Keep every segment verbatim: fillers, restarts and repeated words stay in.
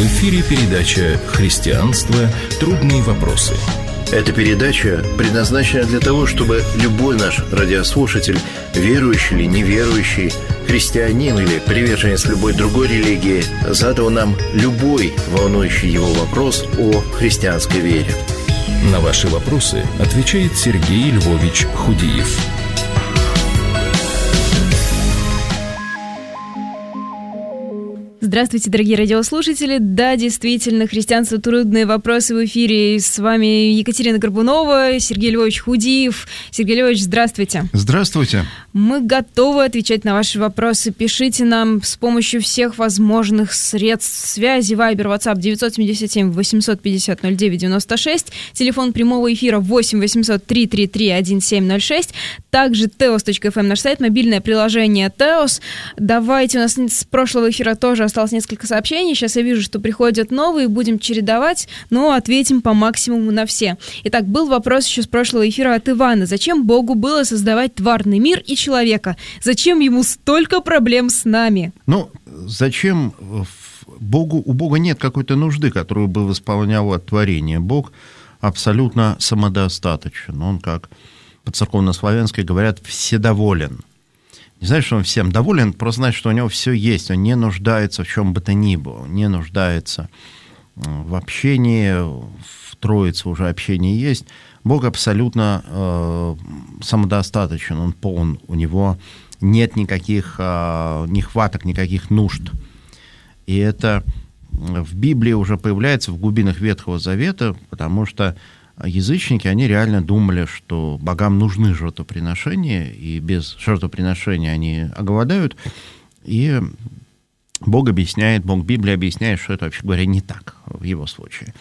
В эфире передача «Христианство. Трудные вопросы». Эта передача предназначена для того, чтобы любой наш радиослушатель, верующий или неверующий, христианин или приверженец любой другой религии, задал нам любой волнующий его вопрос о христианской вере. На ваши вопросы отвечает Сергей Львович Худиев. Здравствуйте, дорогие радиослушатели. Да, действительно, христианство трудные вопросы в эфире. С вами Екатерина Горбунова, Сергей Львович Худиев. Сергей Львович, здравствуйте. Здравствуйте. Мы готовы отвечать на ваши вопросы. Пишите нам с помощью всех возможных средств связи. Вайбер, WhatsApp девять семь семь восемьсот пятьдесят ноль девять девяносто шесть. Телефон прямого эфира восемь восемьсот три три три один семь ноль шесть. Также теос точка эф эм наш сайт, мобильное приложение Теос. Давайте, у нас с прошлого эфира тоже осталось несколько сообщений. Сейчас я вижу, что приходят новые, будем чередовать, но ответим по максимуму на все. Итак, был вопрос еще с прошлого эфира от Ивана. Зачем Богу было создавать тварный мир и человека? Зачем ему столько проблем с нами? Ну, зачем Богу? У Бога нет какой-то нужды, которую бы восполняло творение. Бог абсолютно самодостаточен. Он, как по-церковно-славянски говорят, вседоволен. Не значит, что он всем доволен, просто значит, что у него все есть. Он не нуждается в чем бы то ни было. Он не нуждается в общении, в Троице уже общение есть. Бог абсолютно э, самодостаточен, он полон. У него нет никаких э, нехваток, никаких нужд. И это в Библии уже появляется в глубинах Ветхого Завета, потому что язычники, они реально думали, что богам нужны жертвоприношения, и без жертвоприношения они оголодают. И Бог объясняет, Бог Библии объясняет, что это, вообще говоря, не так в его случае.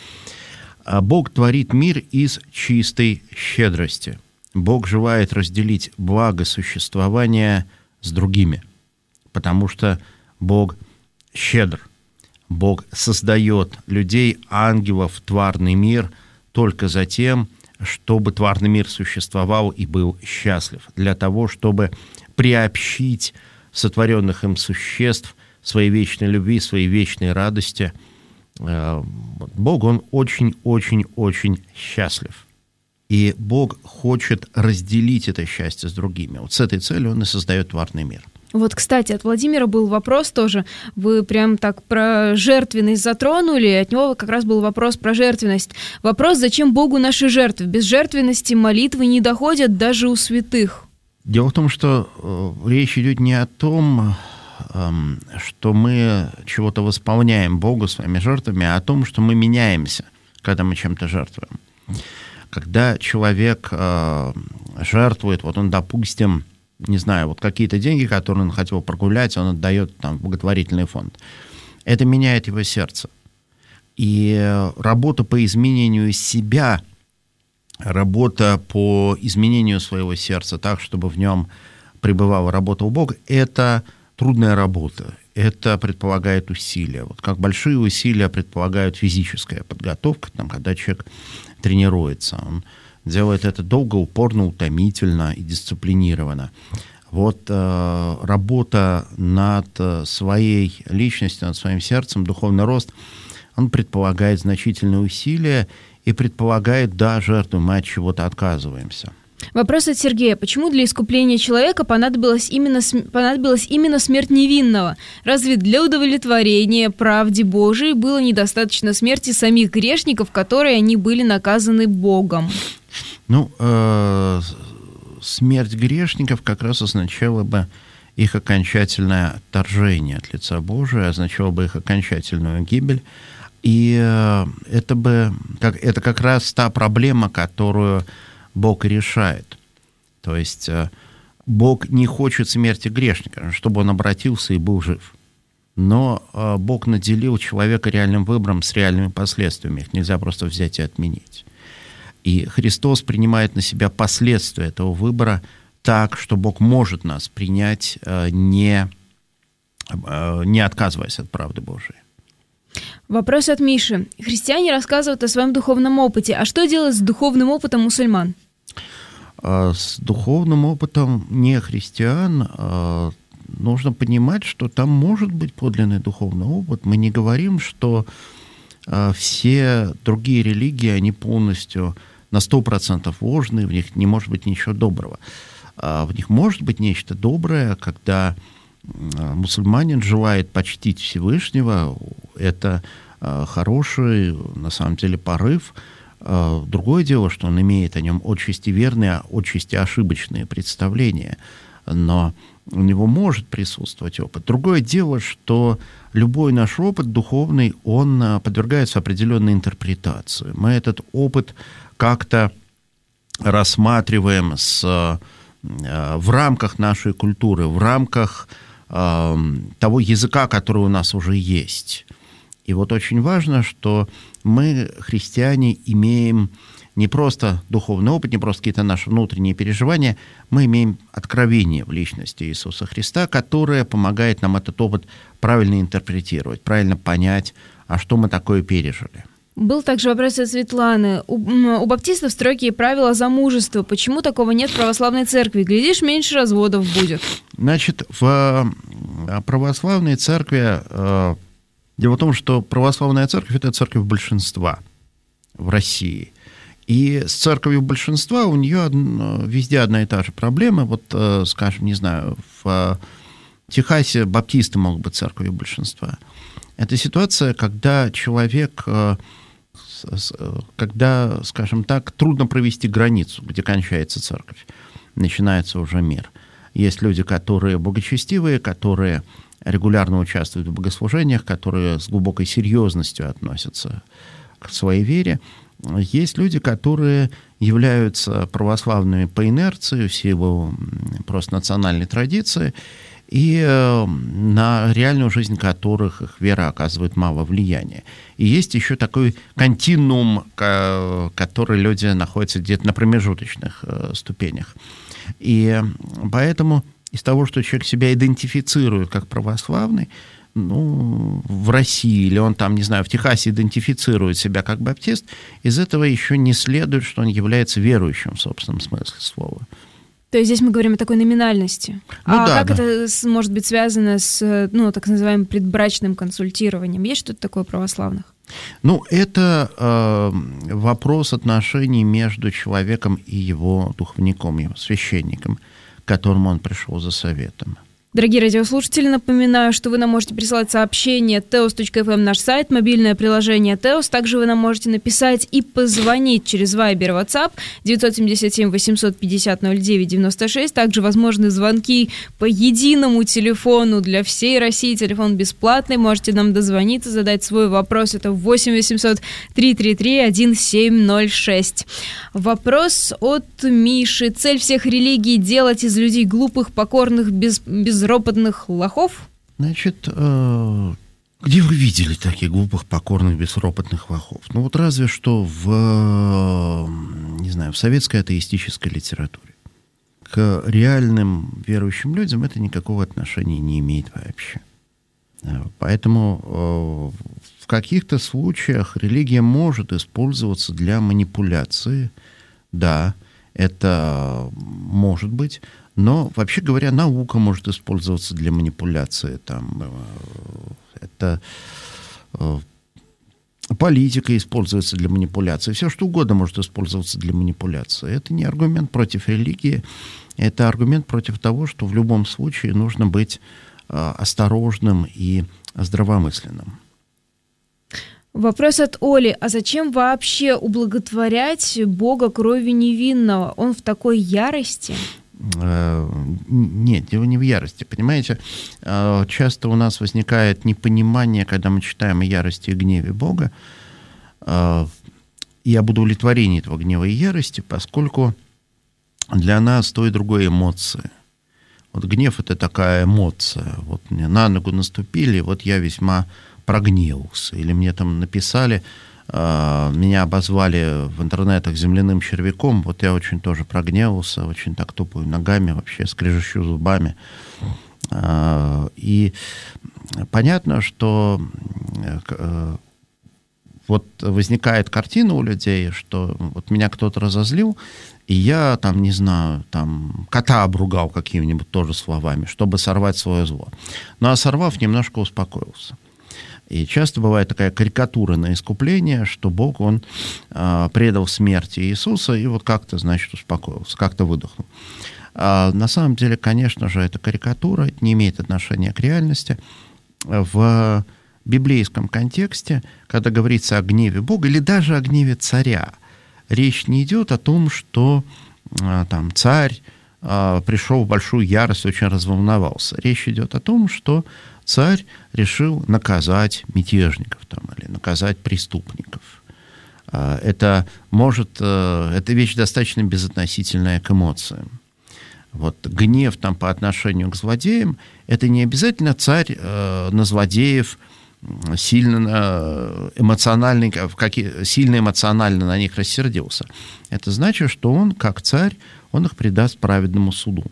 Бог творит мир из чистой щедрости. Бог желает разделить благо существования с другими, потому что Бог щедр. Бог создает людей, ангелов, тварный мир только за тем, чтобы тварный мир существовал и был счастлив, для того, чтобы приобщить сотворенных им существ своей вечной любви, своей вечной радости. Бог, он очень-очень-очень счастлив. И Бог хочет разделить это счастье с другими. Вот с этой целью он и создает тварный мир. Вот, кстати, от Владимира был вопрос тоже. Вы прям так про жертвенность затронули, от него как раз был вопрос про жертвенность. Вопрос, зачем Богу наши жертвы? Без жертвенности молитвы не доходят даже у святых. Дело в том, что э, речь идет не о том, э, что мы чего-то восполняем Богу своими жертвами, а о том, что мы меняемся, когда мы чем-то жертвуем. Когда человек э, жертвует, вот он, допустим, не знаю, вот какие-то деньги, которые он хотел прогулять, он отдает там, в благотворительный фонд. Это меняет его сердце. И работа по изменению себя, работа по изменению своего сердца так, чтобы в нем пребывала работа у Бога, это трудная работа. Это предполагает усилия. Вот как большие усилия предполагают физическая подготовка, там, когда человек тренируется. Он делает это долго, упорно, утомительно и дисциплинированно. Вот э, работа над своей личностью, над своим сердцем, духовный рост, он предполагает значительные усилия и предполагает, да, жертву, мы от чего-то отказываемся. Вопрос от Сергея. Почему для искупления человека понадобилась именно, понадобилась именно смерть невинного? Разве для удовлетворения правде Божией было недостаточно смерти самих грешников, которые они были наказаны Богом? Ну, э, смерть грешников как раз означала бы их окончательное отторжение от лица Божия, означало бы их окончательную гибель. И э, это бы, как, это как раз та проблема, которую Бог решает. То есть э, Бог не хочет смерти грешника, чтобы он обратился и был жив. Но э, Бог наделил человека реальным выбором с реальными последствиями. Их нельзя просто взять и отменить. И Христос принимает на себя последствия этого выбора так, что Бог может нас принять, не, не отказываясь от правды Божией. Вопрос от Миши. Христиане рассказывают о своем духовном опыте. А что делать с духовным опытом мусульман? С духовным опытом не христиан нужно понимать, что там может быть подлинный духовный опыт. Мы не говорим, что э, все другие религии, они полностью на сто процентов ложные, в них не может быть ничего доброго. Э, в них может быть нечто доброе, когда э, мусульманин желает почтить Всевышнего. Это э, хороший, на самом деле, порыв. Э, другое дело, что он имеет о нем отчасти верные, отчасти ошибочные представления. Но у него может присутствовать опыт. Другое дело, что любой наш опыт духовный, он подвергается определенной интерпретации. Мы этот опыт как-то рассматриваем с, в рамках нашей культуры, в рамках э, того языка, который у нас уже есть. И вот очень важно, что мы, христиане, имеем не просто духовный опыт, не просто какие-то наши внутренние переживания, мы имеем откровение в личности Иисуса Христа, которое помогает нам этот опыт правильно интерпретировать, правильно понять, а что мы такое пережили. Был также вопрос от Светланы. У, у баптистов строгие правила замужества. Почему такого нет в православной церкви? Глядишь, меньше разводов будет. Значит, в православной церкви... Дело в том, что православная церковь – это церковь большинства в России. И с церковью большинства у нее везде одна и та же проблема. Вот, скажем, не знаю, в Техасе баптисты могут быть церковью большинства. Это ситуация, когда человек, когда, скажем так, трудно провести границу, где кончается церковь, начинается уже мир. Есть люди, которые благочестивые, которые регулярно участвуют в богослужениях, которые с глубокой серьезностью относятся к своей вере. Есть люди, которые являются православными по инерции, в силу просто национальной традиции, и на реальную жизнь которых их вера оказывает мало влияния. И есть еще такой континуум, который люди находятся где-то на промежуточных ступенях. И поэтому из того, что человек себя идентифицирует как православный, ну, в России, или он там, не знаю, в Техасе идентифицирует себя как баптист, из этого еще не следует, что он является верующим в собственном смысле слова. То есть здесь мы говорим о такой номинальности. Ну, а да, как да. это может быть связано с, ну, так называемым предбрачным консультированием? Есть что-то такое православных? Ну, это э, вопрос отношений между человеком и его духовником, его священником, к которому он пришел за советом. Дорогие радиослушатели, напоминаю, что вы нам можете присылать сообщение теос точка эф эм, наш сайт, мобильное приложение Теос. Также вы нам можете написать и позвонить через Viber, WhatsApp девять семь семь восемьсот пятьдесят ноль девять девяносто шесть. Также возможны звонки по единому телефону для всей России. Телефон бесплатный. Можете нам дозвониться, задать свой вопрос. Это восемь восемьсот триста тридцать три один семь ноль шесть. Вопрос от Миши. Цель всех религий — делать из людей глупых, покорных, без, безропотных лохов? Значит, э, где вы видели таких глупых, покорных, безропотных лохов? Ну вот разве что в, не знаю, в советской атеистической литературе. К реальным верующим людям это никакого отношения не имеет вообще. Поэтому э, в каких-то случаях религия может использоваться для манипуляции. Да, это может быть. Но, вообще говоря, наука может использоваться для манипуляции. Там, э, это э, политика используется для манипуляции. Все что угодно может использоваться для манипуляции. Это не аргумент против религии. Это аргумент против того, что в любом случае нужно быть э, осторожным и здравомысленным. Вопрос от Оли. А зачем вообще ублаготворять Бога кровью невинного? Он в такой ярости? Нет, дело не в ярости. Понимаете, часто у нас возникает непонимание, когда мы читаем о ярости и гневе Бога, и об удовлетворении этого гнева и ярости, поскольку для нас то и другое эмоции. Вот гнев — это такая эмоция. Вот мне на ногу наступили, вот я весьма прогневался. Или мне там написали, э, меня обозвали в интернетах земляным червяком, вот я очень тоже прогневался, очень так топаю ногами, вообще скрежещу зубами. Э, и понятно, что э, вот возникает картина у людей, что вот меня кто-то разозлил, и я, там, не знаю, там, кота обругал какими-нибудь тоже словами, чтобы сорвать свое зло. Ну, а сорвав, немножко успокоился. И часто бывает такая карикатура на искупление, что Бог, Он э, предал смерти Иисуса и вот как-то, значит, успокоился, как-то выдохнул. А на самом деле, конечно же, это карикатура, это не имеет отношения к реальности. В библейском контексте, когда говорится о гневе Бога или даже о гневе царя, речь не идет о том, что э, там, царь э, пришел в большую ярость, очень разволновался. Речь идет о том, что царь решил наказать мятежников там, или наказать преступников. Э, это может, э, эта вещь достаточно безотносительная к эмоциям. Вот гнев там, по отношению к злодеям, это не обязательно царь э, на злодеев сильно эмоциональный, какие, сильно эмоционально на них рассердился. Это значит, что он, как царь, он их предаст праведному суду.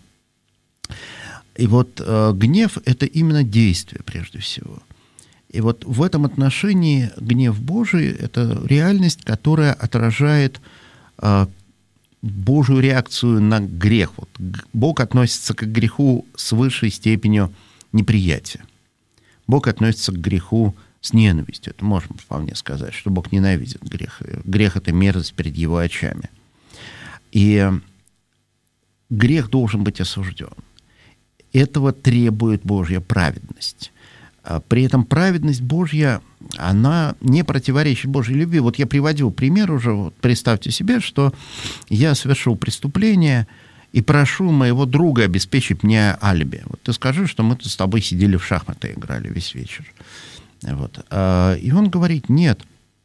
И вот э, гнев – это именно действие, прежде всего. И вот в этом отношении гнев Божий – это реальность, которая отражает э, Божию реакцию на грех. Вот Бог относится к греху с высшей степенью неприятия. Бог относится к греху с ненавистью. Это можем вполне сказать, что Бог ненавидит грех. Грех – это мерзость перед Его очами. И грех должен быть осужден. Этого требует Божья праведность. При этом праведность Божья, она не противоречит Божьей любви. Вот я приводил пример уже. Вот представьте себе, что я совершил преступление и прошу моего друга обеспечить мне алиби. Вот ты скажи, что мы тут с тобой сидели в шахматы, играли весь вечер. Вот. И он говорит: нет,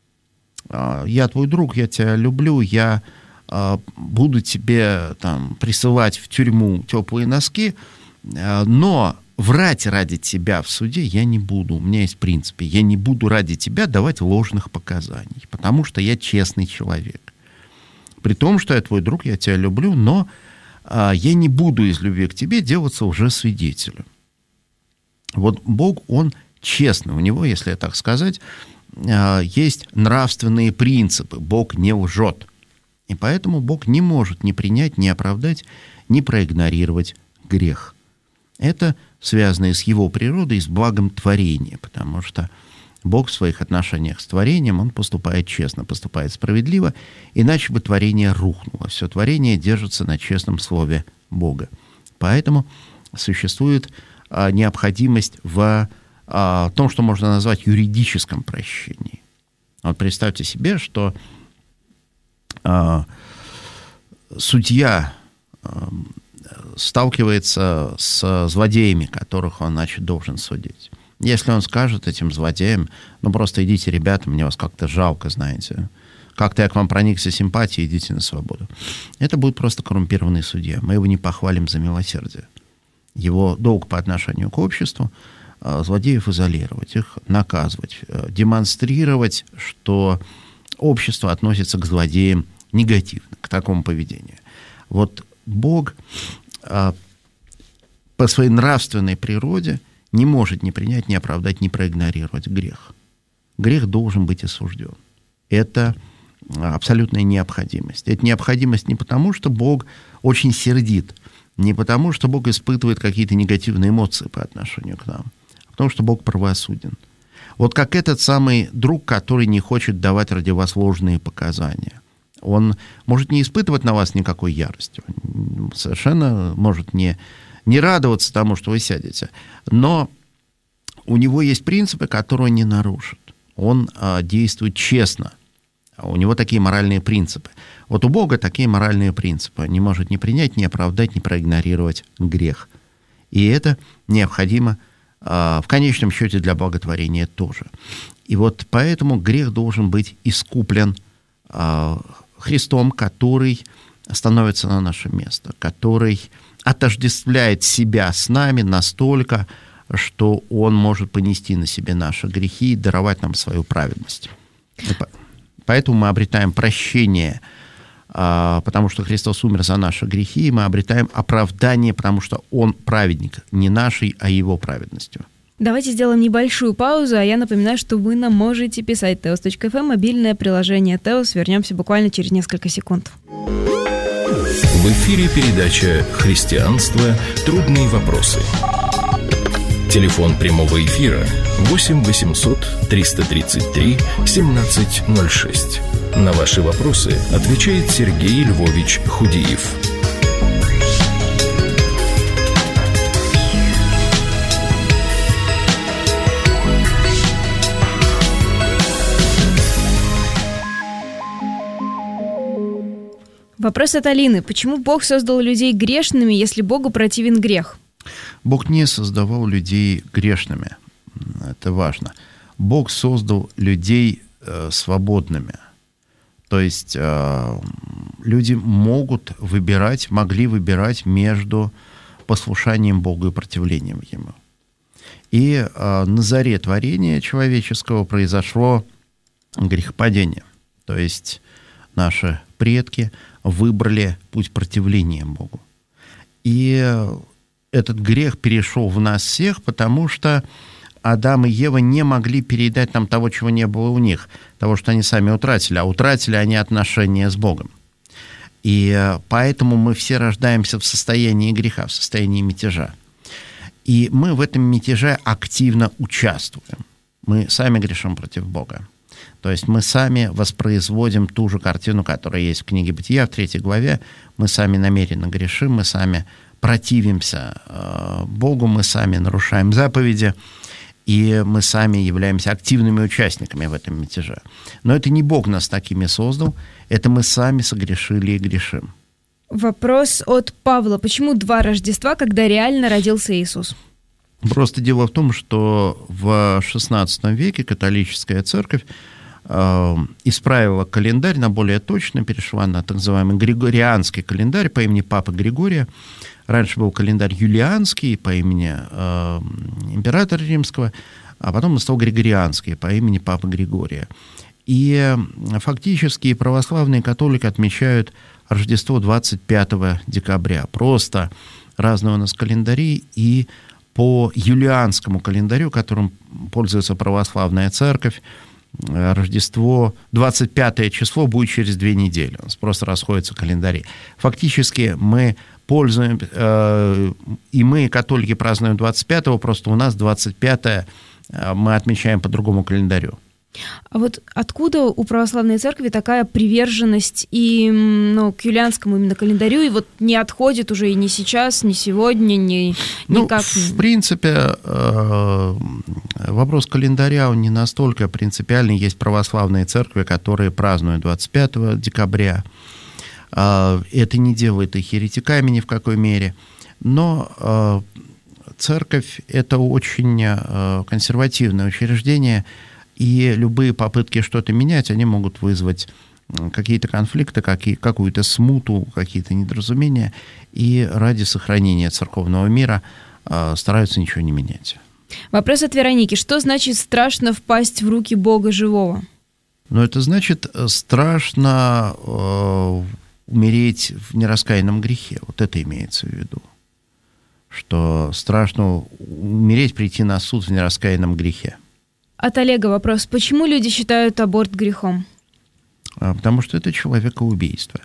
я твой друг, я тебя люблю, я буду тебе там присылать в тюрьму теплые носки, но врать ради тебя в суде я не буду. У меня есть принцип. Я не буду ради тебя давать ложных показаний, потому что я честный человек. При том, что я твой друг, я тебя люблю, но я не буду из любви к тебе делаться лжесвидетелем. Вот Бог, Он честный. У Него, если так сказать, есть нравственные принципы. Бог не лжет. И поэтому Бог не может ни принять, ни оправдать, ни проигнорировать грех. Это связано с Его природой, с благом творения, потому что Бог в своих отношениях с творением, Он поступает честно, поступает справедливо, иначе бы творение рухнуло. Все творение держится на честном слове Бога. Поэтому существует а, необходимость в а, том, что можно назвать юридическом прощении. Вот представьте себе, что а, судья а, сталкивается с злодеями, которых он, значит, должен судить. Если он скажет этим злодеям: ну, просто идите, ребята, мне вас как-то жалко, знаете, как-то я к вам проникся симпатией, идите на свободу. Это будет просто коррумпированный судья. Мы его не похвалим за милосердие. Его долг по отношению к обществу — злодеев изолировать, их наказывать, демонстрировать, что общество относится к злодеям негативно, к такому поведению. Вот Бог по своей нравственной природе не может ни принять, ни оправдать, ни проигнорировать грех. Грех должен быть осужден. Это абсолютная необходимость. Это необходимость не потому, что Бог очень сердит, не потому, что Бог испытывает какие-то негативные эмоции по отношению к нам, а потому что Бог правосуден. Вот как этот самый друг, который не хочет давать ради вас ложные показания. Он может не испытывать на вас никакой ярости, он совершенно может не, не радоваться тому, что вы сядете, но у него есть принципы, которые он не нарушит. Он а, действует честно. У него такие моральные принципы. Вот у Бога такие моральные принципы. Не может ни принять, ни оправдать, ни проигнорировать грех. И это необходимо а, в конечном счете для благотворения тоже. И вот поэтому грех должен быть искуплен а, Христом, который становится на наше место, который отождествляет себя с нами настолько, что Он может понести на себе наши грехи и даровать нам свою праведность. Поэтому мы обретаем прощение, потому что Христос умер за наши грехи, и мы обретаем оправдание, потому что Он праведник, не нашей, а Его праведностью. Давайте сделаем небольшую паузу, а я напоминаю, что вы нам можете писать теос точка эф эм, мобильное приложение Теос. Вернемся буквально через несколько секунд. В эфире передача «Христианство. Трудные вопросы». Телефон прямого эфира восемь восемьсот триста тридцать три семнадцать ноль шесть. На ваши вопросы отвечает Сергей Львович Худиев. Вопрос от Алины. Почему Бог создал людей грешными, если Богу противен грех? Бог не создавал людей грешными. Это важно. Бог создал людей э, свободными. То есть э, люди могут выбирать, могли выбирать между послушанием Богу и противлением Ему. И э, на заре творения человеческого произошло грехопадение. То есть наши предки выбрали путь противления Богу. И этот грех перешел в нас всех, потому что Адам и Ева не могли передать нам того, чего не было у них, того, что они сами утратили, а утратили они отношения с Богом. И поэтому мы все рождаемся в состоянии греха, в состоянии мятежа. И мы в этом мятеже активно участвуем. Мы сами грешим против Бога. То есть мы сами воспроизводим ту же картину, которая есть в книге Бытия, в третьей главе. Мы сами намеренно грешим, мы сами противимся э, Богу, мы сами нарушаем заповеди, и мы сами являемся активными участниками в этом мятеже. Но это не Бог нас такими создал, это мы сами согрешили и грешим. Вопрос от Павла. Почему два Рождества, когда реально родился Иисус? Просто дело в том, что в шестнадцатом веке католическая церковь э, исправила календарь на более точно, перешла на так называемый григорианский календарь по имени Папы Григория. Раньше был календарь юлианский по имени э, императора римского, а потом он стал григорианский по имени Папы Григория. И фактически православные католики отмечают Рождество двадцать пятого декабря. Просто разные у нас календари, и по юлианскому календарю, которым пользуется православная церковь, Рождество, двадцать пятое число будет через две недели. У нас просто расходятся календари. Фактически мы пользуем, э, и мы, католики, празднуем двадцать пятого, просто у нас двадцать пятое э, мы отмечаем по другому календарю. А вот откуда у православной церкви такая приверженность и, ну, к юлианскому именно календарю, и вот не отходит уже и ни сейчас, ни сегодня, ни ну, никак? В принципе, э, вопрос календаря, он не настолько принципиальный. Есть православные церкви, которые празднуют двадцать пятого декабря. Э, это не делает их еретиками ни в какой мере. Но э, церковь – это очень э, консервативное учреждение, и любые попытки что-то менять, они могут вызвать какие-то конфликты, какие, какую-то смуту, какие-то недоразумения, и ради сохранения церковного мира э, стараются ничего не менять. Вопрос от Вероники. Что значит страшно впасть в руки Бога живого? Ну, это значит страшно э, умереть в нераскаянном грехе. Вот это имеется в виду. Что страшно умереть, прийти на суд в нераскаянном грехе. От Олега вопрос. Почему люди считают аборт грехом? Потому что это человекоубийство.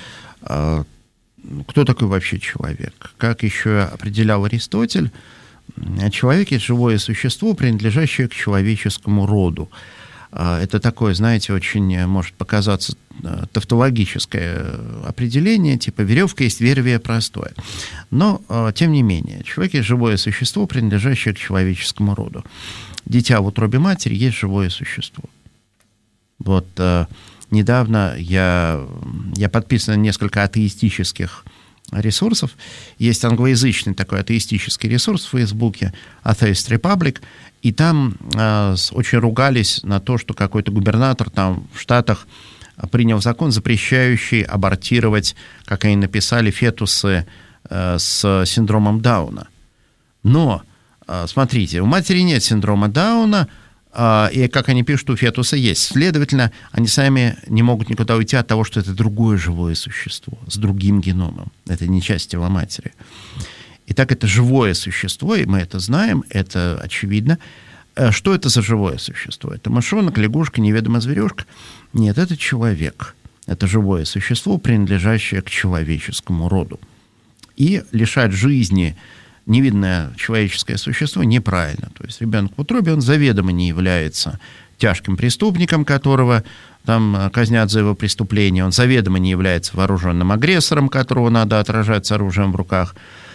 Кто такой вообще человек? Как еще определял Аристотель, человек – это живое существо, принадлежащее к человеческому роду. Это такое, знаете, очень может показаться тавтологическое определение, типа веревка есть вервие простое. Но, тем не менее, человек – это живое существо, принадлежащее к человеческому роду. Дитя в утробе матери есть живое существо. Вот э, недавно я, я подписан на несколько атеистических ресурсов. Есть англоязычный такой атеистический ресурс в Фейсбуке, Atheist Republic, и там э, очень ругались на то, что какой-то губернатор там в Штатах принял закон, запрещающий абортировать, как они написали, фетусы э, с синдромом Дауна. Но смотрите, у матери нет синдрома Дауна, и, как они пишут, у фетуса есть. Следовательно, они сами не могут никуда уйти от того, что это другое живое существо с другим геномом. Это не часть тела матери. Итак, это живое существо, и мы это знаем, это очевидно. Что это за живое существо? Это мышонок, лягушка, неведомая зверюшка? Нет, это человек. Это живое существо, принадлежащее к человеческому роду. И лишать жизни невидное человеческое существо неправильно. То есть ребенок в утробе, он заведомо не является тяжким преступником, которого там казнят за его преступление. Он заведомо не является вооруженным агрессором, которого надо отражать с оружием в руках.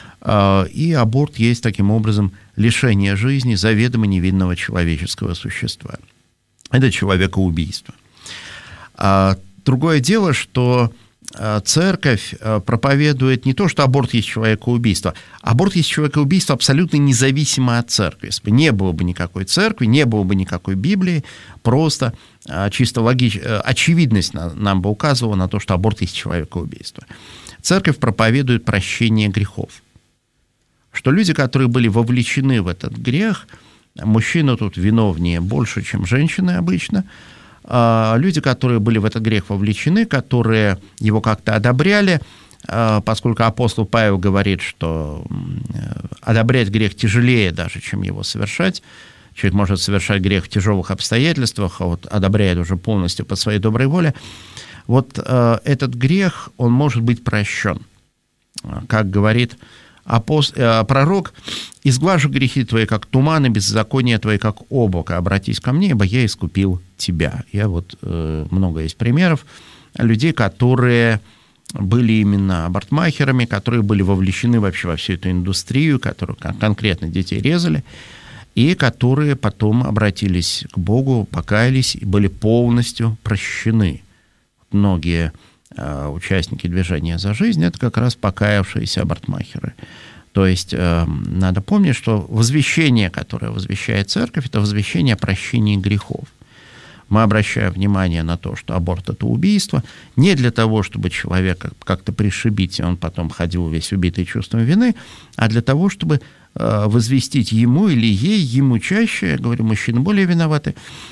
И аборт есть таким образом лишение жизни заведомо невинного человеческого существа. Это человекоубийство. Другое дело, что церковь проповедует не то, что аборт есть человекоубийство. Аборт есть человекоубийство абсолютно независимо от церкви. Если бы не было бы никакой церкви, не было бы никакой Библии, просто чисто логич... очевидность нам бы указывала на то, что аборт есть человекоубийство. Церковь проповедует прощение грехов. Что люди, которые были вовлечены в этот грех, мужчины тут виновнее больше, чем женщины обычно, люди, которые были в этот грех вовлечены, которые его как-то одобряли, поскольку апостол Павел говорит, что одобрять грех тяжелее даже, чем его совершать. Человек может совершать грех в тяжелых обстоятельствах, а вот одобряет уже полностью по своей доброй воле. Вот этот грех, он может быть прощен. Как говорит Апост... пророк: «Изглажу грехи твои, как туман, и беззакония твои, как облако. Обратись ко мне, ибо я искупил тебя». Я вот, э, много есть примеров людей, которые были именно абортмахерами, которые были вовлечены вообще во всю эту индустрию, которые конкретно детей резали, и которые потом обратились к Богу, покаялись и были полностью прощены. Многие участники движения «За жизнь» — это как раз покаявшиеся абортмахеры. То есть э, надо помнить, что возвещение, которое возвещает церковь, это возвещение о прощении грехов. Мы обращаем внимание на то, что аборт — это убийство, не для того, чтобы человека как-то пришибить, и он потом ходил весь убитый чувством вины, а для того, чтобы э, возвестить ему или ей, ему чаще, я говорю, мужчины более виноваты,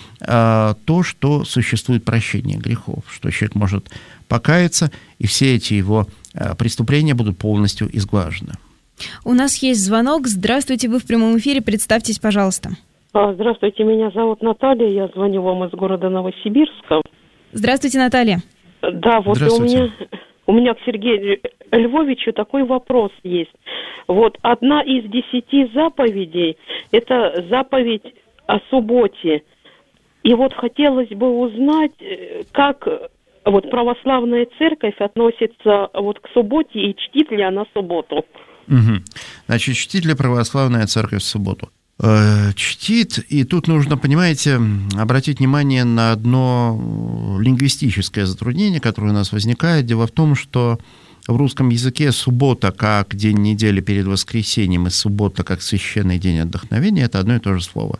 э, то, что существует прощение грехов, что человек может покаяться, и все эти его преступления будут полностью изглажены. У нас есть звонок. Здравствуйте, вы в прямом эфире. Представьтесь, пожалуйста. Здравствуйте, меня зовут Наталья. Я звоню вам из города Новосибирска. Здравствуйте, Наталья. Да, вот у меня, у меня к Сергею Львовичу такой вопрос есть. Вот одна из десяти заповедей – это заповедь о субботе. И вот хотелось бы узнать, как... Вот православная церковь относится вот к субботе и чтит ли она субботу? Угу. Значит, чтит ли православная церковь субботу? Э, чтит, и тут нужно, понимаете, обратить внимание на одно лингвистическое затруднение, которое у нас возникает. Дело в том, что в русском языке суббота как день недели перед воскресеньем и суббота как священный день отдохновения – это одно и то же слово.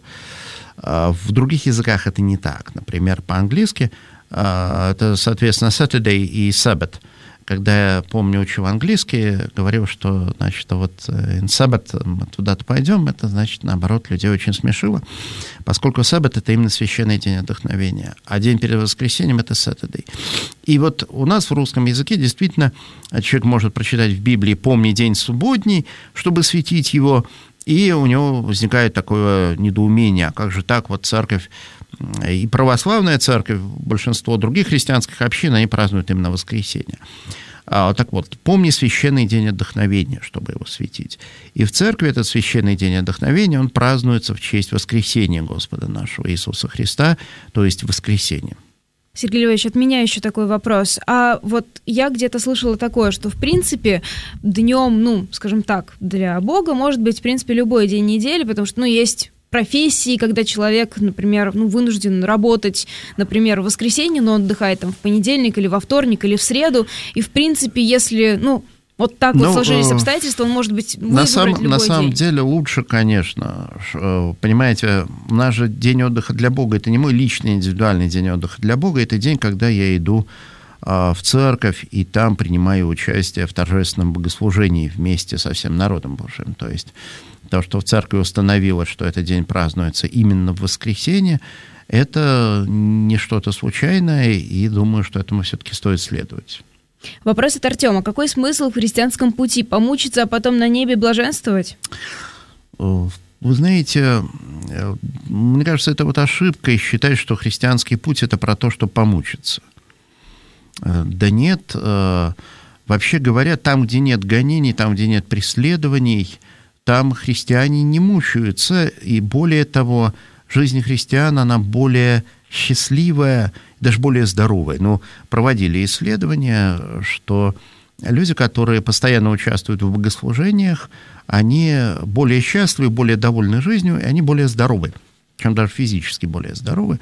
В других языках это не так. Например, по-английски это, соответственно, Saturday и Sabbath. Когда я, помню, учил английский, говорил, что, значит, вот in Sabbath мы туда-то пойдем, это, значит, наоборот, людей очень смешило, поскольку Sabbath — это именно священный день отдохновения, а день перед воскресеньем — это Saturday. И вот у нас в русском языке действительно человек может прочитать в Библии «Помни день субботний», чтобы светить его, и у него возникает такое недоумение, а как же так, вот церковь, и православная церковь, большинство других христианских общин, они празднуют именно воскресенье. А, так вот, помни священный день отдохновения, чтобы его светить. И в церкви этот священный день отдохновения, он празднуется в честь воскресения Господа нашего Иисуса Христа, то есть воскресенье. Сергей Львович, от меня еще такой вопрос. А вот я где-то слышала такое, что, в принципе, днем, ну, скажем так, для Бога может быть, в принципе, любой день недели, потому что, ну, есть профессии, когда человек, например, ну, вынужден работать, например, в воскресенье, но он отдыхает там в понедельник или во вторник или в среду, и, в принципе, если, ну, вот так ну, вот сложились обстоятельства, он может быть выбрать на сам, любой На самом день. деле лучше, конечно. Понимаете, у нас же день отдыха для Бога, это не мой личный индивидуальный день отдыха для Бога, это день, когда я иду в церковь и там принимаю участие в торжественном богослужении вместе со всем народом Божьим. То есть то, что в церкви установилось, что этот день празднуется именно в воскресенье, это не что-то случайное, и думаю, что этому все-таки стоит следовать. Вопрос от Артема. Какой смысл в христианском пути? Помучиться, а потом на небе блаженствовать? Вы знаете, мне кажется, это вот ошибка считать, что христианский путь – это про то, чтобы помучиться. Да нет. Вообще говоря, там, где нет гонений, там, где нет преследований, там христиане не мучаются. И более того, жизнь христиан, она более счастливая, даже более здоровая. Ну, проводили исследования, что люди, которые постоянно участвуют в богослужениях, они более счастливы, более довольны жизнью, и они более здоровы, чем даже физически более здоровы.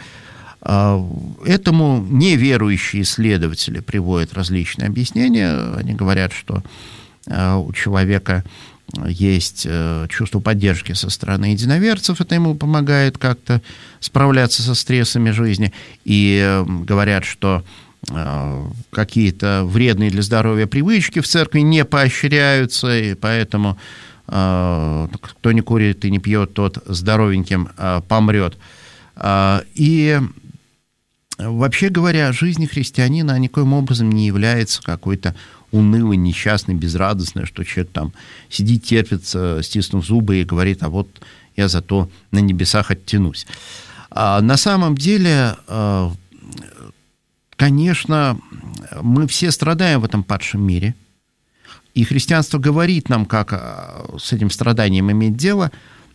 Этому неверующие исследователи приводят различные объяснения. Они говорят, что у человека есть чувство поддержки со стороны единоверцев, это ему помогает как-то справляться со стрессами жизни. И говорят, что какие-то вредные для здоровья привычки в церкви не поощряются, и поэтому кто не курит и не пьет, тот здоровеньким помрет. И вообще говоря, жизнь христианина никоим образом не является какой-то унылой, несчастной, безрадостной, что человек там сидит, терпится, стиснув зубы и говорит, а вот я зато на небесах оттянусь. А на самом деле, конечно, мы все страдаем в этом падшем мире, и христианство говорит нам, как с этим страданием иметь дело,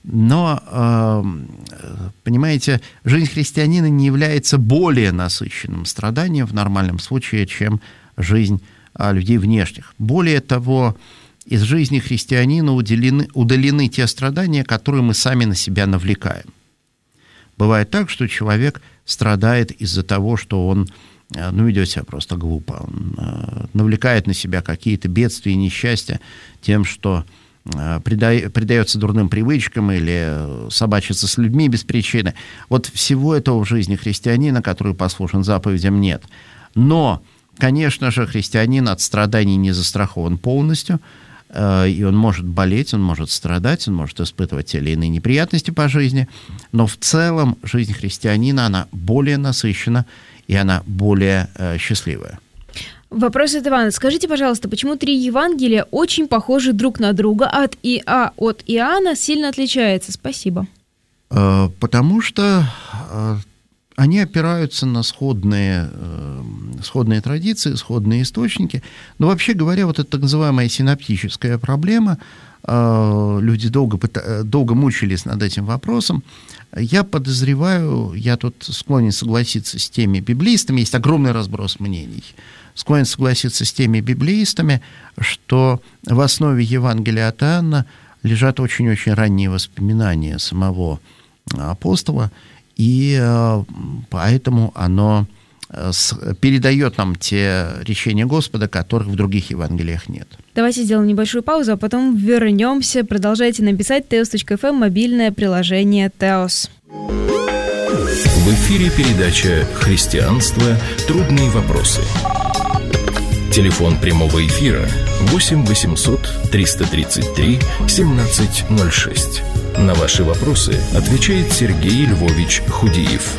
но, понимаете, жизнь христианина не является более насыщенным страданием в нормальном случае, чем жизнь людей внешних. Более того, из жизни христианина уделены, удалены те страдания, которые мы сами на себя навлекаем. Бывает так, что человек страдает из-за того, что он ну, ведет себя просто глупо. Он навлекает на себя какие-то бедствия и несчастья тем, что предается дурным привычкам или собачится с людьми без причины. Вот всего этого в жизни христианина, который послушен заповедям, нет. Но, конечно же, христианин от страданий не застрахован полностью, и он может болеть, он может страдать, он может испытывать те или иные неприятности по жизни, но в целом жизнь христианина, она более насыщена, и она более счастливая. Вопрос от Ивана. Скажите, пожалуйста, почему три Евангелия очень похожи друг на друга, а от, И, а от Иоанна сильно отличается? Спасибо. Потому что они опираются на сходные, сходные традиции, сходные источники. Но вообще говоря, вот эта так называемая синоптическая проблема, люди долго, долго мучились над этим вопросом. Я подозреваю, я тут склонен согласиться с теми библеистами, есть огромный разброс мнений, склонен согласиться с теми библеистами, что в основе Евангелия от Иоанна лежат очень-очень ранние воспоминания самого апостола, и поэтому оно передает нам те речения Господа, которых в других Евангелиях нет. Давайте сделаем небольшую паузу, а потом вернемся. Продолжайте нам писать. теос точка эф эм, мобильное приложение Теос. В эфире передача «Христианство. Трудные вопросы». Телефон прямого эфира восемь восемьсот триста тридцать три семнадцать ноль шесть. На ваши вопросы отвечает Сергей Львович Худиев.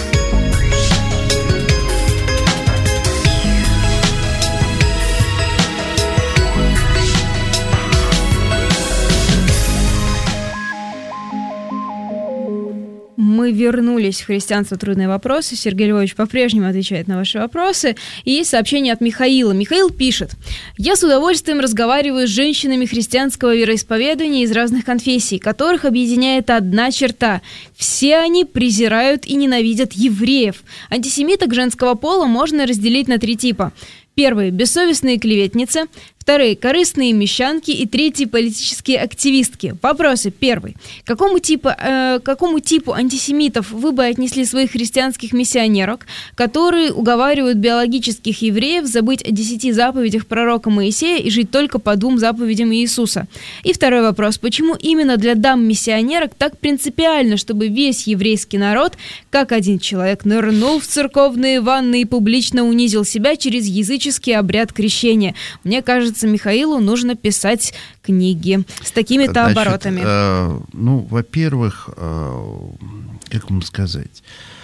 Мы вернулись в «Христианство. Трудные вопросы». Сергей Львович по-прежнему отвечает на ваши вопросы. И есть сообщение от Михаила. Михаил пишет. «Я с удовольствием разговариваю с женщинами христианского вероисповедания из разных конфессий, которых объединяет одна черта. Все они презирают и ненавидят евреев. Антисемиток женского пола можно разделить на три типа. Первые – бессовестные клеветницы. Вторые – корыстные мещанки. И третьи – политические активистки. Вопросы. Первый. К какому типу, э, какому типу антисемитов вы бы отнесли своих христианских миссионерок, которые уговаривают биологических евреев забыть о десяти заповедях пророка Моисея и жить только по двум заповедям Иисуса? И второй вопрос. Почему именно для дам-миссионерок так принципиально, чтобы весь еврейский народ, как один человек, нырнул в церковные ванны и публично унизил себя через языческий обряд крещения? Мне кажется, Михаилу нужно писать книги с такими-то Значит, оборотами. Э, ну, во-первых, э, как вам сказать,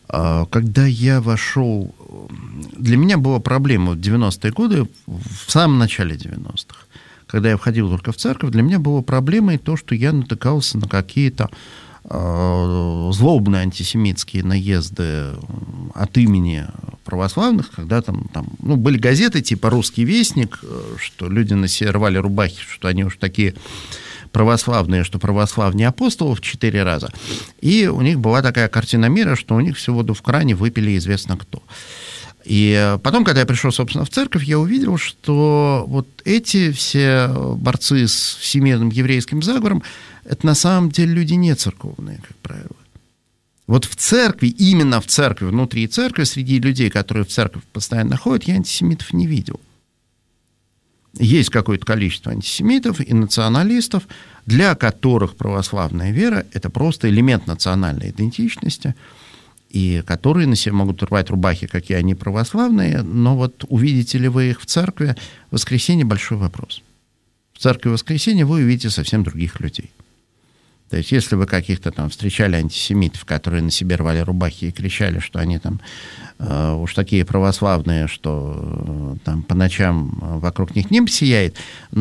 Когда я вошел... Для меня была проблема в девяностые годы, в самом начале девяностых. Когда я входил только в церковь, для меня была проблемой то, что я натыкался на какие-то э, злобные антисемитские наезды от имени православных, когда там, там ну, были газеты типа «Русский вестник», что люди на себе рвали рубахи, что они уж такие православные, что православнее апостолов в четыре раза. И у них была такая картина мира, что у них всю воду в кране выпили известно кто. И потом, когда я пришел, собственно, в церковь, я увидел, что вот эти все борцы с всемирным еврейским заговором, это на самом деле люди не церковные, как правило. Вот в церкви, именно в церкви, внутри церкви, среди людей, которые в церковь постоянно ходят, я антисемитов не видел. Есть какое-то количество антисемитов и националистов, для которых православная вера – это просто элемент национальной идентичности, и которые на себе могут рвать рубахи, какие они православные, но вот увидите ли вы их в церкви, в воскресенье большой вопрос. В церкви в воскресенье вы увидите совсем других людей. То есть, если вы каких-то там встречали антисемитов, которые на себе рвали рубахи и кричали, что они там э, уж такие православные, что э, там по ночам вокруг них нимб сияет,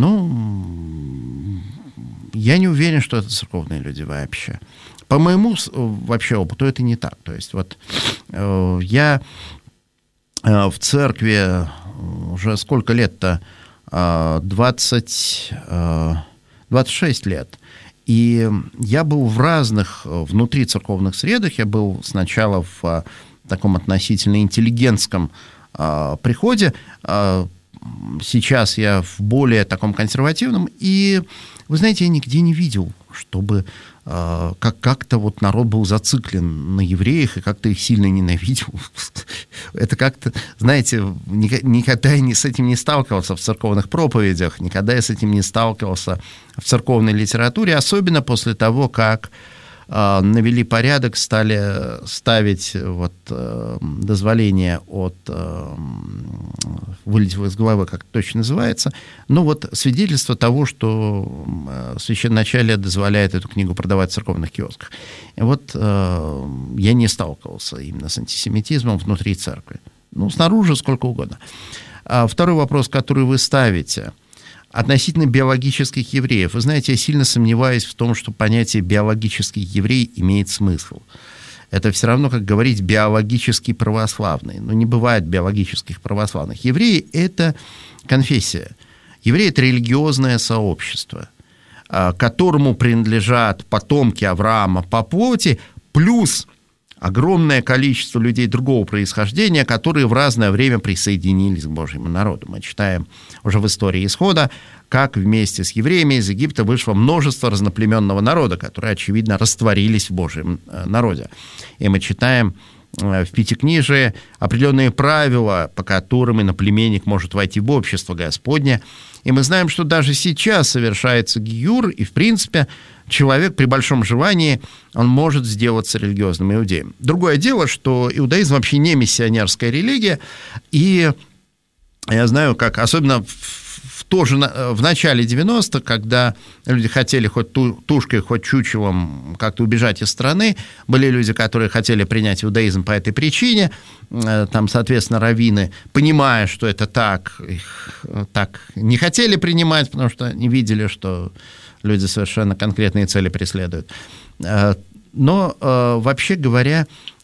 ну, я не уверен, что это церковные люди вообще. По моему вообще опыту это не так. То есть, вот э, я э, в церкви уже сколько лет-то? Э, двадцать, э, двадцать шесть лет. И я был в разных внутрицерковных средах. Я был сначала в а, таком относительно интеллигентском а, приходе. А, сейчас я в более таком консервативном. И, вы знаете, я нигде не видел, чтобы а, как- как-то вот народ был зациклен на евреях и как-то их сильно ненавидел. Это как-то, знаете, никогда я с этим не сталкивался в церковных проповедях, никогда я с этим не сталкивался в церковной литературе, особенно после того, как э, навели порядок, стали ставить вот, э, дозволение от, э, вылетело из головы, как это точно называется, ну вот свидетельство того, что э, священноначалие дозволяет эту книгу продавать в церковных киосках. И вот э, я не сталкивался именно с антисемитизмом внутри церкви. Ну, снаружи сколько угодно. А второй вопрос, который вы ставите, относительно биологических евреев. Вы знаете, я сильно сомневаюсь в том, что понятие «биологический еврей» имеет смысл. Это все равно, как говорить «биологический православный». Но не бывает биологических православных. Евреи – это конфессия. Евреи – это религиозное сообщество, которому принадлежат потомки Авраама по плоти, плюс огромное количество людей другого происхождения, которые в разное время присоединились к Божьему народу. Мы читаем уже в истории Исхода, как вместе с евреями из Египта вышло множество разноплеменного народа, которые, очевидно, растворились в Божьем народе. И мы читаем в Пятикнижии определенные правила, по которым иноплеменник может войти в общество Господне. И мы знаем, что даже сейчас совершается гиюр, и, в принципе, человек при большом желании, он может сделаться религиозным иудеем. Другое дело, что иудаизм вообще не миссионерская религия, и я знаю, как, особенно в, тоже в начале девяностых, когда люди хотели хоть тушкой, хоть чучелом как-то убежать из страны, были люди, которые хотели принять иудаизм по этой причине, там, соответственно, раввины, понимая, что это так, их так не хотели принимать, потому что не видели, что люди совершенно конкретные цели преследуют. Но, вообще говоря,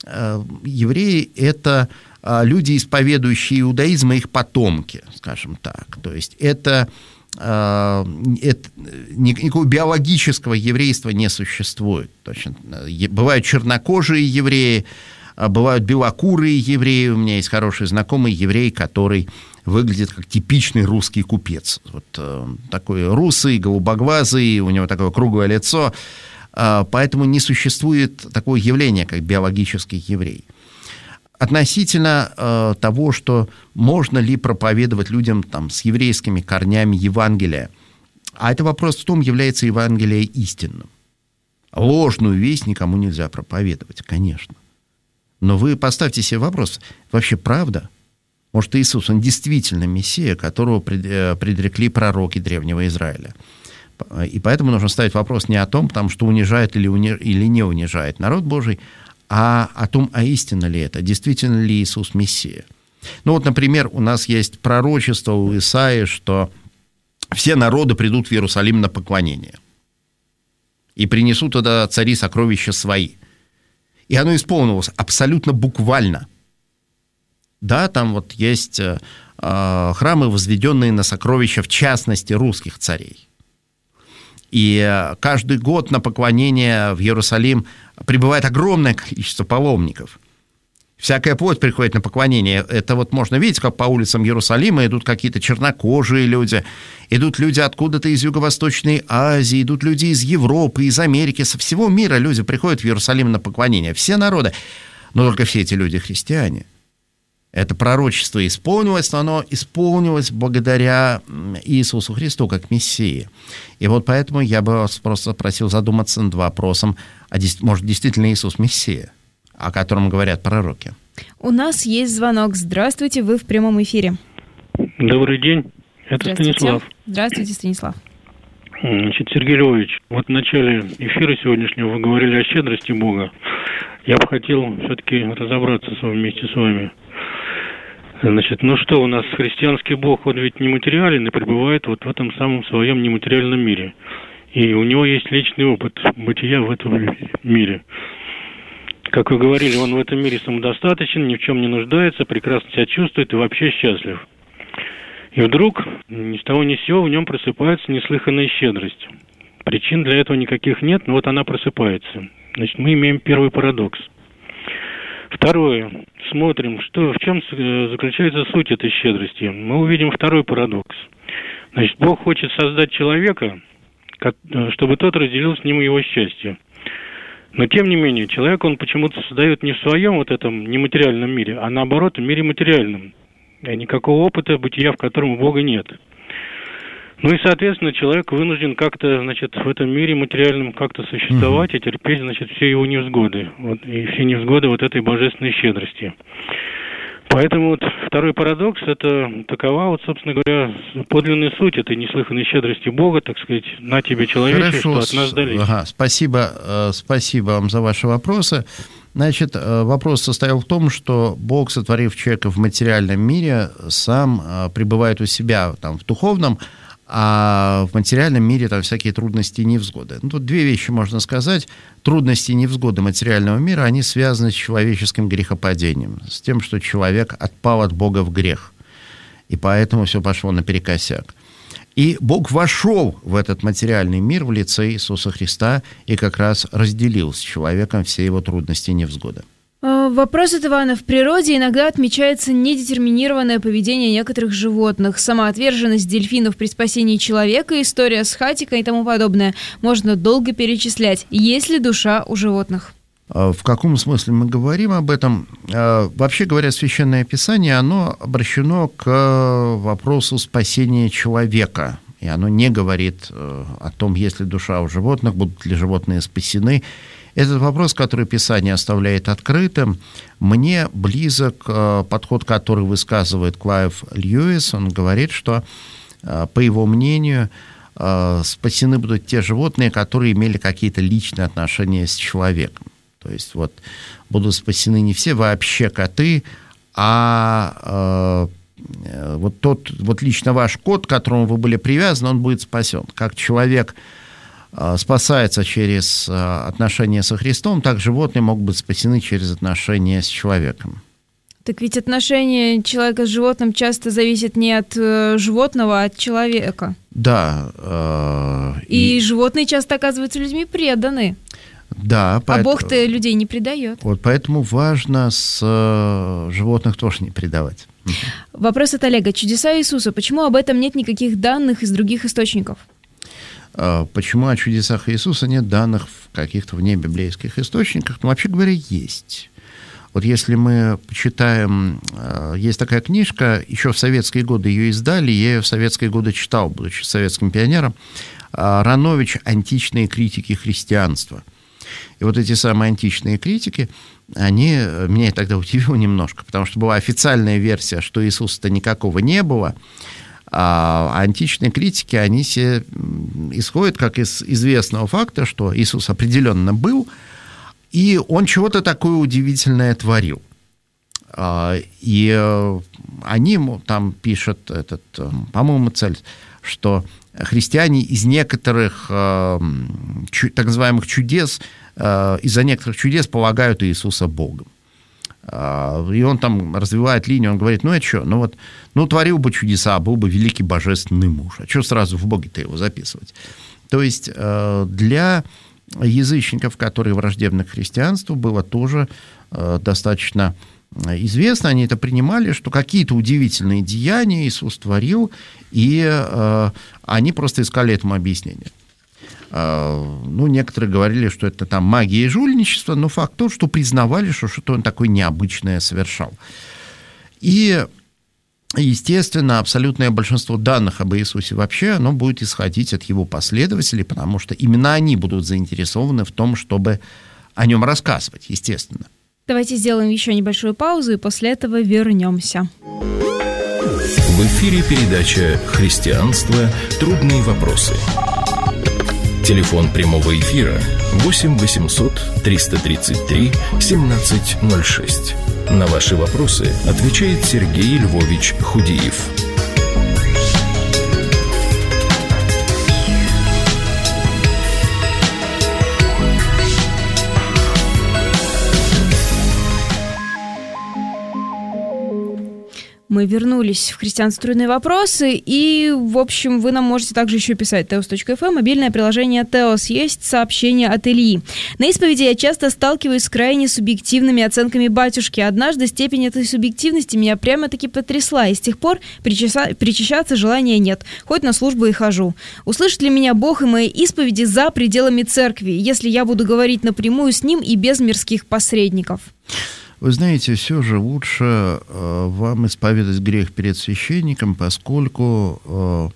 евреи – это люди, исповедующие иудаизм, и их потомки, скажем так. То есть это, это никакого биологического еврейства не существует. Точно. Бывают чернокожие евреи, бывают белокурые евреи. У меня есть хороший знакомый еврей, который выглядит как типичный русский купец. Вот э, такой русый, голубоглазый, у него такое круглое лицо. Э, поэтому не существует такого явления, как биологический еврей. Относительно э, того, что можно ли проповедовать людям там, с еврейскими корнями Евангелия, а это вопрос в том, является Евангелие истинным. Ложную весть никому нельзя проповедовать, конечно. Но вы поставьте себе вопрос, вообще правда? Может, Иисус, он действительно Мессия, которого предрекли пророки Древнего Израиля. И поэтому нужно ставить вопрос не о том, потому что унижает или, уни... или не унижает народ Божий, а о том, а истинно ли это, действительно ли Иисус Мессия. Ну вот, например, у нас есть пророчество у Исаии, что все народы придут в Иерусалим на поклонение и принесут туда цари сокровища свои. И оно исполнилось абсолютно буквально. Да, там вот есть э, храмы, возведенные на сокровища, в частности, русских царей. И э, каждый год на поклонение в Иерусалим прибывает огромное количество паломников. Всякая плоть приходит на поклонение. Это вот можно видеть, как по улицам Иерусалима идут какие-то чернокожие люди, идут люди откуда-то из Юго-Восточной Азии, идут люди из Европы, из Америки, со всего мира люди приходят в Иерусалим на поклонение. Все народы, но только все эти люди христиане. Это пророчество исполнилось, но оно исполнилось благодаря Иисусу Христу как Мессии. И вот поэтому я бы вас просто просил задуматься над вопросом, а может, действительно Иисус Мессия, о котором говорят пророки. У нас есть звонок. Здравствуйте, вы в прямом эфире. Добрый день, это Станислав. Здравствуйте, Станислав. Значит, Сергей Львович, вот в начале эфира сегодняшнего вы говорили о щедрости Бога. Я бы хотел все-таки разобраться вместе с вами. Значит, ну что, у нас христианский Бог, он ведь нематериален и пребывает вот в этом самом своем нематериальном мире. И у него есть личный опыт бытия в этом мире. Как вы говорили, он в этом мире самодостаточен, ни в чем не нуждается, прекрасно себя чувствует и вообще счастлив. И вдруг, ни с того ни с сего, в нем просыпается неслыханная щедрость. Причин для этого никаких нет, но вот она просыпается. Значит, мы имеем первый парадокс. Второе. Смотрим, что, в чем заключается суть этой щедрости. Мы увидим второй парадокс. Значит, Бог хочет создать человека, чтобы тот разделил с ним его счастье. Но, тем не менее, человек, он почему-то создает не в своем вот этом нематериальном мире, а наоборот, в мире материальном. И никакого опыта бытия, в котором у Бога нет. Ну и, соответственно, человек вынужден как-то, значит, в этом мире материальном как-то существовать и терпеть, значит, все его невзгоды. Вот, и все невзгоды вот этой божественной щедрости. Поэтому вот второй парадокс, это такова, вот, собственно говоря, подлинная суть этой неслыханной щедрости Бога, так сказать, на тебе, человече, что от нас дались. Ага, спасибо, спасибо вам за ваши вопросы. Значит, вопрос состоял в том, что Бог, сотворив человека в материальном мире, сам пребывает у себя там, в духовном, а в материальном мире там всякие трудности и невзгоды. Ну, тут две вещи можно сказать. Трудности и невзгоды материального мира, они связаны с человеческим грехопадением, с тем, что человек отпал от Бога в грех. И поэтому все пошло наперекосяк. И Бог вошел в этот материальный мир в лице Иисуса Христа и как раз разделил с человеком все его трудности и невзгоды. Вопрос от Ивана. В природе иногда отмечается недетерминированное поведение некоторых животных, самоотверженность дельфинов при спасении человека, история с Хатикой и тому подобное. Можно долго перечислять. Есть ли душа у животных? В каком смысле мы говорим об этом? Вообще говоря, Священное Писание, оно обращено к вопросу спасения человека. И оно не говорит о том, есть ли душа у животных, будут ли животные спасены. Этот вопрос, который Писание оставляет открытым, мне близок подход, который высказывает Клайв Льюис. Он говорит, что, по его мнению, спасены будут те животные, которые имели какие-то личные отношения с человеком. То есть вот будут спасены не все вообще коты, а вот тот, вот лично ваш кот, к которому вы были привязаны, он будет спасен. Как человек спасается через отношения со Христом, так животные могут быть спасены через отношения с человеком. Так ведь отношения человека с животным часто зависят не от э, животного, а от человека. Да. Э, и, и животные часто оказываются людьми преданы. Да. Поэтому, а Бог-то людей не предает. Вот поэтому важно с э, животных тоже не предавать. Вопрос от Олега. Чудеса Иисуса. Почему об этом нет никаких данных из других источников? Почему о чудесах Иисуса нет данных в каких-то внебиблейских источниках? Ну, вообще говоря, есть. Вот если мы почитаем, есть такая книжка, еще в советские годы ее издали, я ее в советские годы читал, будучи советским пионером, Ранович «Античные критики христианства». И вот эти самые античные критики, они меня тогда удивило немножко, потому что была официальная версия, что Иисуса-то никакого не было, а античные критики, они все исходят как из известного факта, что Иисус определенно был, И он чего-то такое удивительное творил. И они там пишут, этот, по-моему, цель, что христиане из некоторых так называемых чудес, из-за некоторых чудес полагают Иисуса Богом. И он там развивает линию, он говорит, ну это что, ну вот, ну творил бы чудеса, был бы великий божественный муж. А что сразу в Боге-то его записывать? То есть для язычников, которые враждебны к христианству, было тоже достаточно известно, они это принимали, что какие-то удивительные деяния Иисус творил, и э, они просто искали этому объяснение. Э, ну, некоторые говорили, что это там магия и жульничество, но факт тот, что признавали, что что-то он такое необычное совершал. И, естественно, абсолютное большинство данных об Иисусе вообще, оно будет исходить от его последователей, потому что именно они будут заинтересованы в том, чтобы о нем рассказывать, естественно. Давайте сделаем еще небольшую паузу и после этого вернемся. В эфире передача «Христианство. Трудные вопросы». Телефон прямого эфира восемь восемьсот триста тридцать три семнадцать ноль шесть. На ваши вопросы отвечает Сергей Львович Худиев. Мы вернулись в «Христианство. Трудные вопросы», и, в общем, вы нам можете также еще писать теос точка эф эм, мобильное приложение Теос. Есть сообщение от Ильи. На исповеди я часто сталкиваюсь с крайне субъективными оценками батюшки. Однажды степень этой субъективности меня прямо-таки потрясла, и с тех пор причаса... причащаться желания нет, хоть на службу и хожу. Услышит ли меня Бог и мои исповеди за пределами церкви, если я буду говорить напрямую с Ним и без мирских посредников? Вы знаете, все же лучше э, вам исповедать грех перед священником, поскольку э,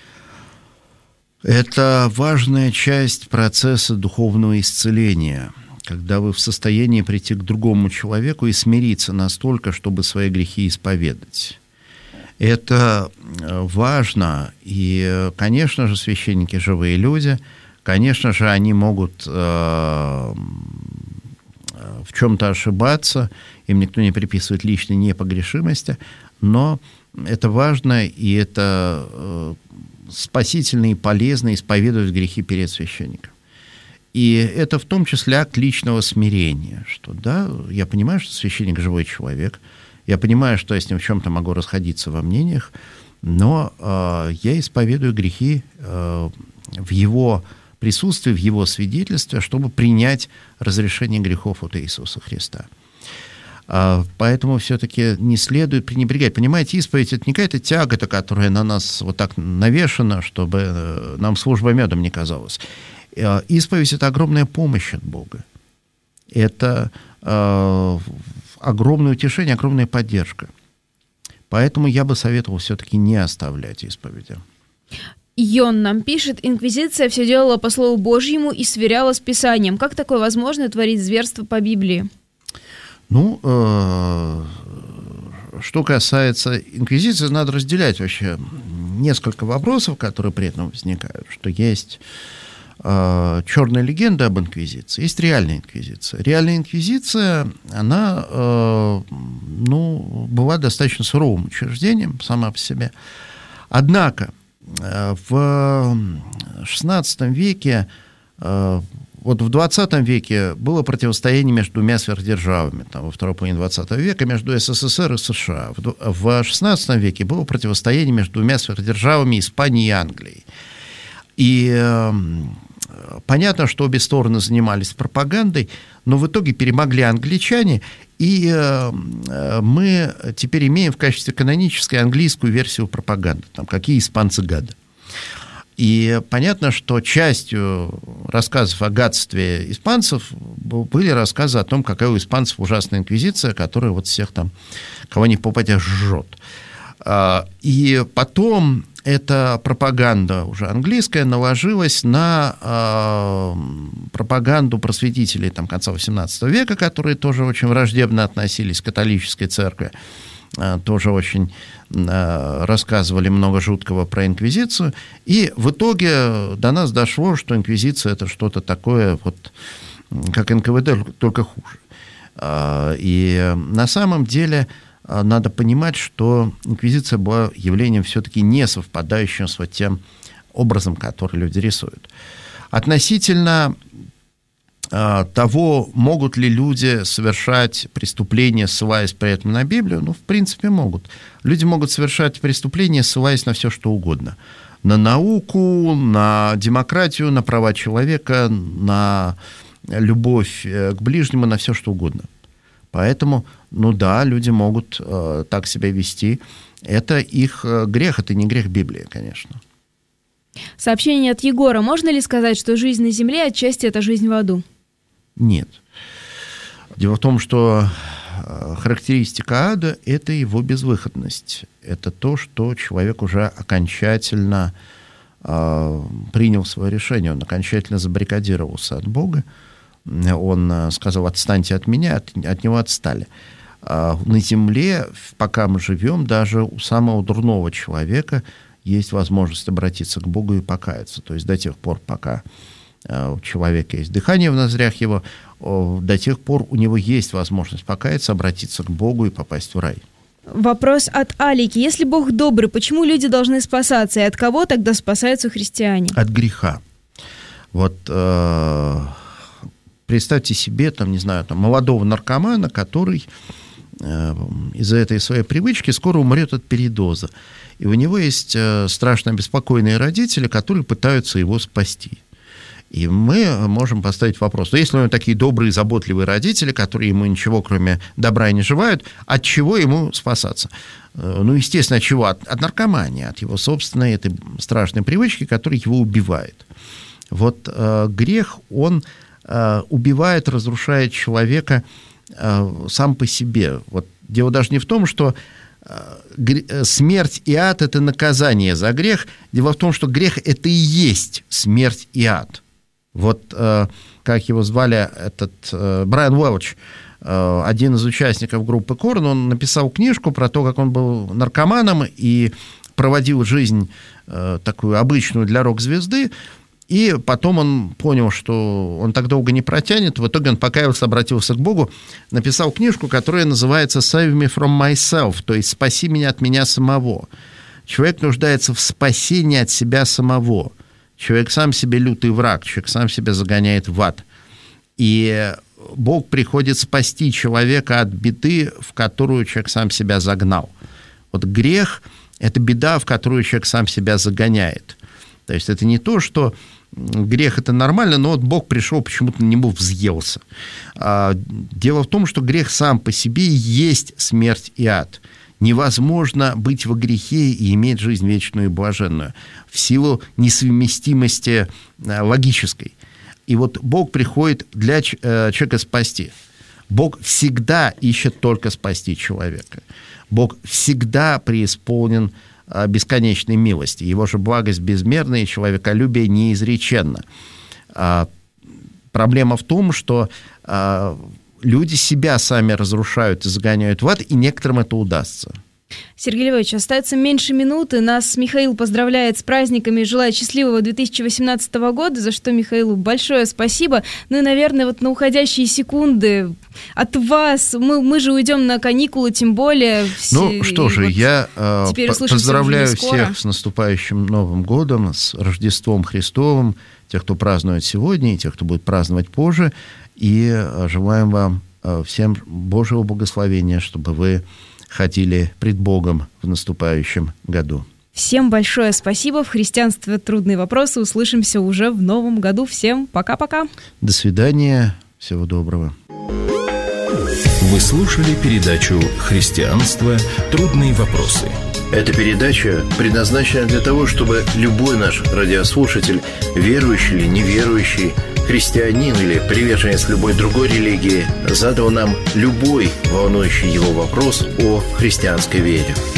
это важная часть процесса духовного исцеления, когда вы в состоянии прийти к другому человеку и смириться настолько, чтобы свои грехи исповедать. Это важно, и, конечно же, священники живые люди, конечно же, они могут... Э, в чем-то ошибаться, им никто не приписывает личной непогрешимости, но это важно, и это э, спасительно и полезно исповедовать грехи перед священником. И это в том числе акт личного смирения, что, да, я понимаю, что священник живой человек, я понимаю, что я с ним в чем-то могу расходиться во мнениях, но э, я исповедую грехи э, в его присутствие, в его свидетельстве, чтобы принять разрешение грехов от Иисуса Христа. Поэтому все-таки не следует пренебрегать. Понимаете, исповедь — это не какая-то тягота, которая на нас вот так навешена, чтобы нам служба медом не казалась. Исповедь — это огромная помощь от Бога. Это огромное утешение, огромная поддержка. Поэтому я бы советовал все-таки не оставлять исповеди. Йон нам пишет, инквизиция все делала по Слову Божьему и сверяла с Писанием. Как такое возможно творить зверство по Библии? Ну, э, что касается инквизиции, надо разделять вообще несколько вопросов, которые при этом возникают. Что есть э, черная легенда об инквизиции, есть реальная инквизиция. Реальная инквизиция, она э, ну, была достаточно суровым учреждением сама по себе. Однако в шестнадцатом веке, вот в двадцатом веке было противостояние между двумя сверхдержавами, там, во второй половине двадцатого века между СССР и США. В шестнадцатом веке было противостояние между двумя сверхдержавами Испанией и Англией. И понятно, что обе стороны занимались пропагандой, но в итоге перемогли англичане, и мы теперь имеем в качестве канонической английскую версию пропаганды, там, какие испанцы гады. И понятно, что частью рассказов о гадстве испанцев были рассказы о том, какая у испанцев ужасная инквизиция, которая вот всех там, кого ни попадя, жжет. И потом эта пропаганда уже английская наложилась на э, пропаганду просветителей там, конца восемнадцатого века, которые тоже очень враждебно относились к католической церкви, э, тоже очень э, рассказывали много жуткого про инквизицию. И в итоге до нас дошло, что инквизиция — это что-то такое вот как эн ка вэ дэ, только хуже. И на самом деле надо понимать, что инквизиция была явлением все-таки не совпадающим с вот тем образом, который люди рисуют. Относительно того, могут ли люди совершать преступления, ссылаясь при этом на Библию, ну, в принципе, могут. Люди могут совершать преступления, ссылаясь на все, что угодно. На науку, на демократию, на права человека, на любовь к ближнему, на все, что угодно. Поэтому, ну да, люди могут э, так себя вести. Это их грех, это не грех Библии, конечно. Сообщение от Егора. Можно ли сказать, что жизнь на земле отчасти это жизнь в аду? Нет. Дело в том, что характеристика ада – это его безвыходность. Это то, что человек уже окончательно э, принял свое решение, он окончательно забаррикадировался от Бога. Он сказал: отстаньте от меня, от, от него отстали. А на земле, пока мы живем, даже у самого дурного человека есть возможность обратиться к Богу и покаяться. То есть до тех пор, пока у человека есть дыхание в ноздрях его, до тех пор у него есть возможность покаяться, обратиться к Богу и попасть в рай. Вопрос от Алики. Если Бог добрый, почему люди должны спасаться? И от кого тогда спасаются христиане? От греха. Вот э, представьте себе, там, не знаю, там, молодого наркомана, который э, из-за этой своей привычки скоро умрет от передоза. И у него есть э, страшно обеспокоенные родители, которые пытаются его спасти. И мы можем поставить вопрос: ну, если у него такие добрые, заботливые родители, которые ему ничего, кроме добра, не желают, от чего ему спасаться? Ну, естественно, от чего? От, от наркомании, от его собственной этой страшной привычки, которая его убивает. Вот э, грех, он э, убивает, разрушает человека э, сам по себе. Вот дело даже не в том, что э, смерть и ад – это наказание за грех. Дело в том, что грех – это и есть смерть и ад. Вот, э, как его звали, этот э, Брайан Уэлч, э, один из участников группы Корн, он написал книжку про то, как он был наркоманом и проводил жизнь э, такую обычную для рок-звезды, и потом он понял, что он так долго не протянет, в итоге он покаялся, обратился к Богу, написал книжку, которая называется «Save me from myself», то есть «Спаси меня от меня самого». Человек нуждается в спасении от себя самого. Человек сам себе лютый враг, человек сам себя загоняет в ад. И Бог приходит спасти человека от беды, в которую человек сам себя загнал. Вот грех – это беда, в которую человек сам себя загоняет. То есть это не то, что грех – это нормально, но вот Бог пришел, почему-то на него взъелся. Дело в том, что грех сам по себе есть смерть и ад. Невозможно быть во грехе и иметь жизнь вечную и блаженную в силу несовместимости логической. И вот Бог приходит для человека спасти. Бог всегда ищет только спасти человека. Бог всегда преисполнен бесконечной милости. Его же благость безмерна, и человеколюбие неизреченно. Проблема в том, что люди себя сами разрушают и загоняют в ад, и некоторым это удастся. Сергей Львович, остается меньше минуты. Нас Михаил поздравляет с праздниками и желает счастливого две тысячи восемнадцатого года, за что Михаилу большое спасибо. Ну и, наверное, вот на уходящие секунды от вас, мы, мы же уйдем на каникулы, тем более. Все, ну что же, вот я э, поздравляю всех с наступающим Новым годом, с Рождеством Христовым, тех, кто празднует сегодня, и тех, кто будет праздновать позже. И желаем вам всем Божьего благословения, чтобы вы ходили пред Богом в наступающем году. Всем большое спасибо. В христианстве трудные вопросы. Услышимся уже в новом году. Всем пока-пока. До свидания. Всего доброго. Вы слушали передачу «Христианство. Трудные вопросы». Эта передача предназначена для того, чтобы любой наш радиослушатель, верующий или неверующий, христианин или приверженец любой другой религии, задал нам любой волнующий его вопрос о христианской вере.